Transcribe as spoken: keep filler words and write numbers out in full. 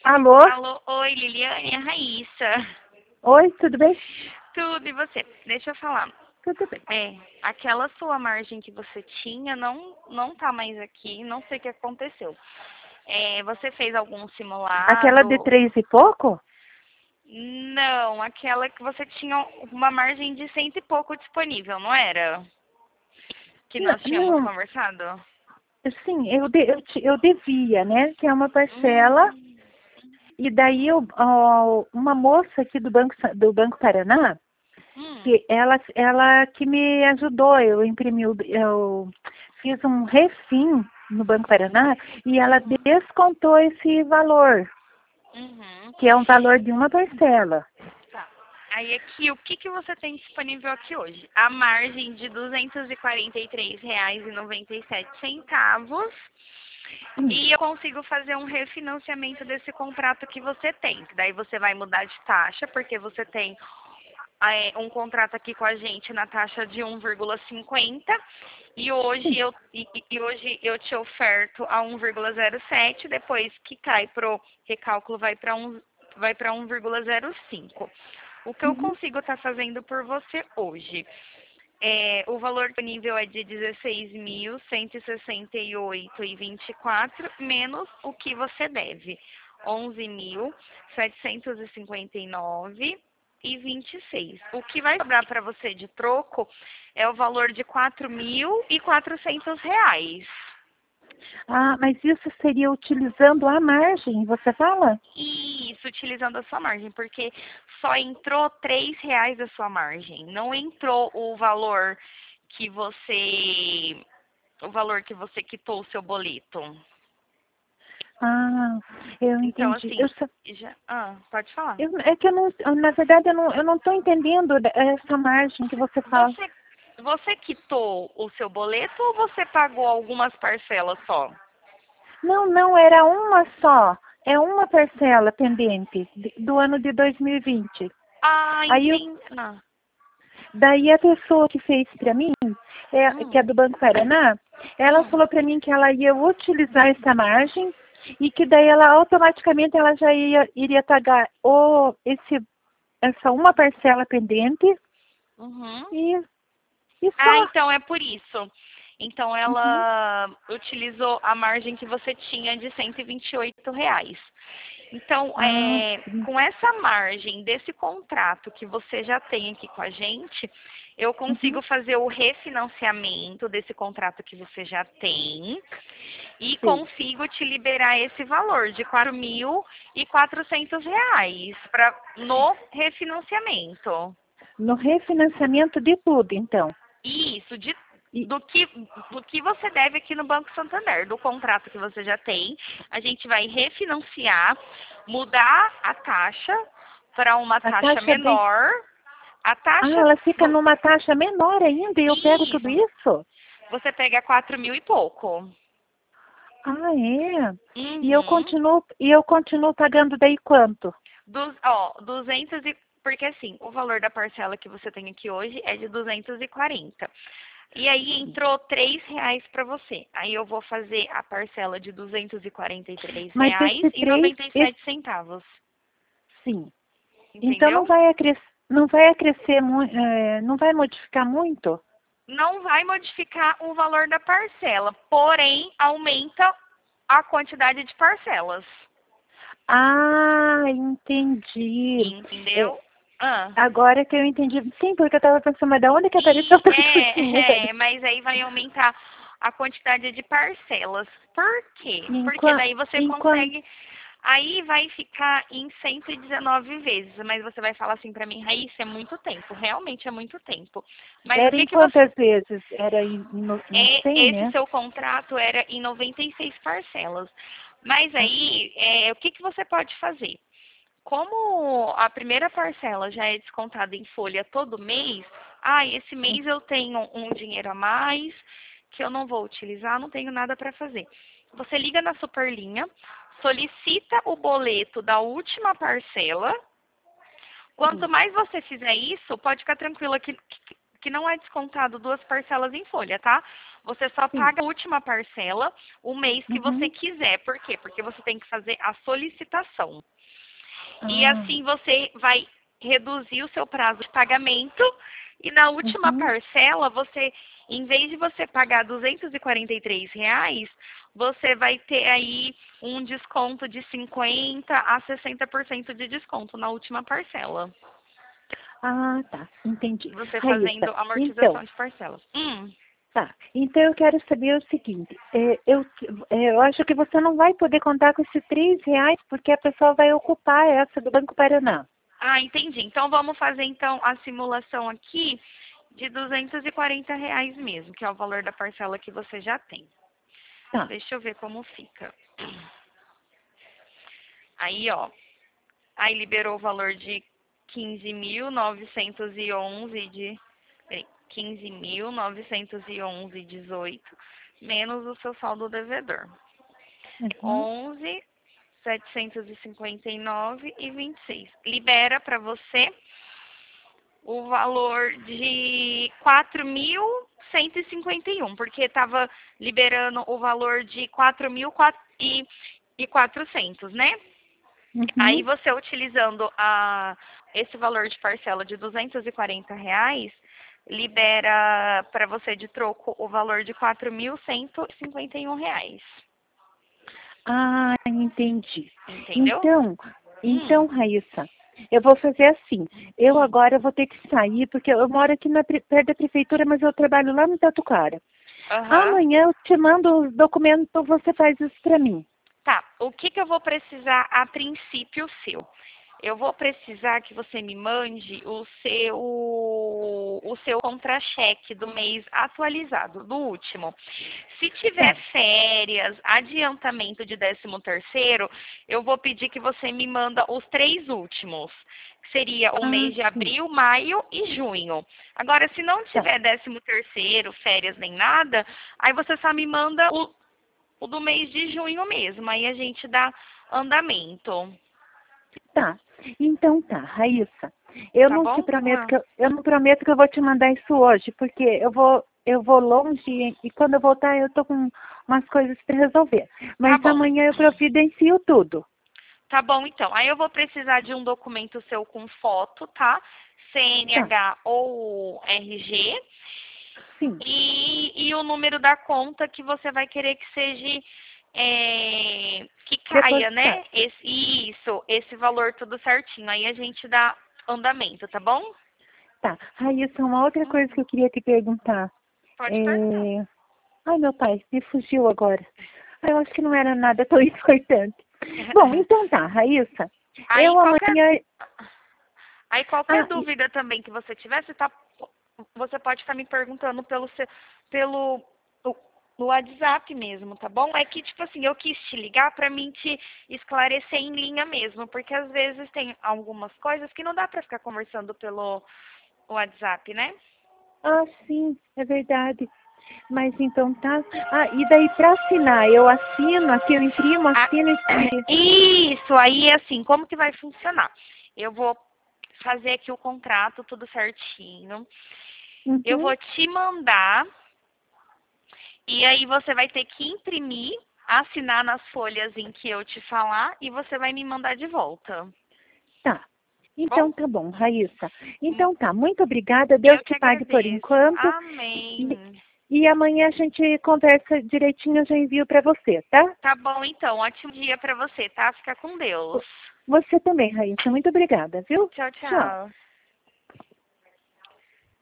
Alô? Alô, oi, Liliane, é a Raíssa. Oi, tudo bem? Tudo, e você? Deixa eu falar. Tudo bem. É, aquela sua margem que você tinha não, não tá mais aqui, não sei o que aconteceu. É, você fez algum Aquela de simulado? três e pouco? Não, aquela que você tinha uma margem de cento e pouco disponível, não era? Que N- nós tínhamos Não, conversado? sim, eu, de- eu, te- eu devia, né? Que é uma parcela. Hum, E daí eu, ó, uma moça aqui do Banco, Sa- do Banco Paraná, hum, que ela, ela que me ajudou, eu imprimi, o- eu fiz um refim no Banco Paraná e ela uhum, descontou esse valor, uhum. que é um valor de uma parcela. Tá. Aí aqui, o que, que você tem disponível aqui hoje? A margem de duzentos e quarenta e três reais e noventa e sete centavos. Hum, E eu consigo fazer um refinanciamento desse contrato que você tem. Que daí você vai mudar de taxa, porque você tem é, um contrato aqui com a gente na taxa de um vírgula cinquenta e hoje sim. eu e, e- e hoje eu te oferto a um vírgula zero sete, depois que cai pro recálculo vai para um vai para um vírgula zero cinco. O que eu Uhum. consigo estar fazendo por você hoje? É, o valor disponível é de dezesseis mil cento e sessenta e oito e vinte e quatro menos o que você deve, onze mil setecentos e cinquenta e nove e vinte e seis. O que vai sobrar para você de troco é o valor de quatro mil e quatrocentos reais. Ah, mas isso seria utilizando a margem, você fala? Isso, utilizando a sua margem, porque só entrou três reais da sua margem, não entrou o valor que você, o valor que você quitou o seu boleto. Ah, eu Então, entendi. Eu, assim, só- já, ah, pode falar. eu- é que eu não, na verdade, eu não, eu não estou entendendo essa margem que você fala. Você, você quitou o seu boleto ou você pagou algumas parcelas só? Não, não, era uma só. É uma parcela pendente de- do ano de dois mil e vinte. Ah, Aí, eu, entendi. Ah, daí a pessoa que fez para mim, é, que é hum, do Banco Paraná, ela hum. falou para mim que ela ia utilizar essa margem e que daí ela automaticamente ela já ia, iria pagar o, esse, essa uma parcela pendente Uhum. e, e Ah, só. então é por isso. Então Uhum. ela utilizou a margem que você tinha de cento e vinte e oito reais. Então, Ah, é, sim. com essa margem desse contrato que você já tem aqui com a gente, eu Uhum. consigo fazer o refinanciamento desse contrato que você já tem e Sim. consigo te liberar esse valor de quatro mil e quatrocentos reais pra, no refinanciamento. No refinanciamento de tudo, então. Isso, de, E, do, que, do que você deve aqui no Banco Santander, do contrato que você já tem, a gente vai refinanciar, mudar a taxa para uma a taxa taxa de. menor. A Ah, taxa, ela fica vo- numa taxa menor ainda e eu pego tudo isso, isso? você pega quatro mil e pouco. Ah, é. E eu Uhum. continuo, e eu continuo pagando daí quanto? Dos, ó, duzentos e, porque assim, o valor da parcela que você tem aqui hoje é de duzentos e quarenta. E aí Sim. entrou três reais para você. Aí eu vou fazer a parcela de duzentos e quarenta e três Mas reais esse e três, noventa e esse, sete centavos. sim. Então não Entendeu? vai acrescer, não vai acrescer, mu- é, não vai modificar muito? Não vai modificar o valor da parcela, porém aumenta a quantidade de parcelas. Ah, entendi. É, Entendeu? Ah. agora que eu entendi. Sim, porque eu estava pensando, mas da onde que apareceu E tanto dinheiro? é, é, mas aí vai aumentar a quantidade de parcelas. Por quê? Porque Enquanto, daí você enquanto, consegue. Aí vai ficar em cento e dezenove vezes, mas você vai falar assim pra mim, Raíssa, é muito tempo, realmente é muito tempo. Mas o era que em que você quantas vezes? Era em, em, no- em cem, é, esse né? seu contrato era em noventa e seis parcelas. Mas Ah, aí, é, o que que você pode fazer? Como a primeira parcela já é descontada em folha todo mês, ah, esse sim. mês eu tenho um dinheiro a mais que eu não vou utilizar, não tenho nada para fazer. Você liga na Superlinha, solicita o boleto da última parcela. Quanto Sim. mais você fizer isso, pode ficar tranquila que, que, que não é descontado duas parcelas em folha, tá? Você só Sim. paga a última parcela o mês que Uhum. você quiser. Por quê? Porque você tem que fazer a solicitação. E Ah, assim você vai reduzir o seu prazo de pagamento e na última uhum. parcela, você, em vez de você pagar duzentos e quarenta e três reais, você vai ter aí um desconto de cinquenta a sessenta por cento de desconto na última parcela. Ah, tá. Entendi. Você fazendo Raíssa, então, amortização de parcelas. Hum. tá. Então eu quero saber o seguinte. é, eu, é, eu acho que você não vai poder contar com esses três reais porque a pessoa vai ocupar essa do Banco Paraná. Ah, entendi. Então vamos fazer então a simulação aqui de duzentos e quarenta reais mesmo, que é o valor da parcela que você já tem. Tá. Deixa eu ver como fica. Aí, ó. Aí liberou o valor de quinze mil novecentos e onze de peraí, quinze mil novecentos e onze e dezoito menos o seu saldo devedor. Uhum. onze setecentos e cinquenta e nove e vinte e seis. Libera para você o valor de quatro mil cento e cinquenta e um, porque estava liberando o valor de quatro mil e quatrocentos, né? Aí Uhum. você utilizando a, esse valor de parcela de duzentos e quarenta reais, libera para você de troco o valor de quatro mil cento e cinquenta e um reais. Ah, entendi. Entendeu? Então, então, Hum, Raíssa, eu vou fazer assim. Eu hum. agora vou ter que sair, porque eu moro aqui na, pre- perto da prefeitura, mas eu trabalho lá no Tatucara. Aham. Amanhã eu te mando os documentos, você faz isso para mim. Tá, o que, que eu vou precisar a princípio seu? Eu vou precisar que você me mande o seu o seu contra-cheque do mês atualizado, do último. Se tiver Tá. férias, adiantamento de décimo terceiro, eu vou pedir que você me manda os três últimos. Que seria o Ah, mês de sim. abril, maio e junho. Agora, se não Tá. tiver décimo terceiro, férias nem nada, aí você só me manda o o do mês de junho mesmo. Aí a gente dá andamento. Tá. Então tá, Raíssa. Eu Tá não te bom? prometo Ah, que eu, eu não prometo que eu vou te mandar isso hoje, porque eu vou eu vou longe e, e quando eu voltar eu tô com umas coisas para resolver. tá Mas bom. amanhã eu providencio tudo. Tá bom, então. Aí eu vou precisar de um documento seu com foto, tá? Tá. C N H ou R G. Sim. E, e o número da conta que você vai querer que seja. É, que caia, Depositar. né? Esse, isso, esse valor tudo certinho. Aí a gente dá andamento, tá bom? Tá. Raíssa, uma outra coisa que Hum, eu queria te perguntar. pode perguntar. É... Ai, meu pai, me fugiu agora. Ah, eu acho que não era nada tão importante. Bom, então tá, Raíssa. Aí Eu qualquer amanhã. Aí qualquer Ah, e- dúvida também que você tiver, você, tá, você pode estar me perguntando pelo, seu- pelo o- no WhatsApp mesmo, tá bom? É que, tipo assim, eu quis te ligar para mim te esclarecer em linha mesmo, porque às vezes tem algumas coisas que não dá para ficar conversando pelo WhatsApp, né? ah, sim, é verdade. Mas então tá. Ah, e daí para assinar, eu assino aqui, eu imprimo, Ah, assino e. isso, aí é assim, como que vai funcionar? Eu vou fazer aqui o contrato tudo certinho. Eu Uhum. vou te mandar. E aí você vai ter que imprimir, assinar nas folhas em que eu te falar e você vai me mandar de volta. Tá. Bom, Então tá bom, Raíssa. Hum, Então tá, muito obrigada. Deus eu que te pague por agradeço. enquanto. E, Amém. e amanhã a gente conversa direitinho, eu já envio para você, tá? Tá bom, então. Ótimo dia pra você, tá? Fica com Deus. Você também, Raíssa. Muito obrigada, viu? Tchau, Tchau. tchau.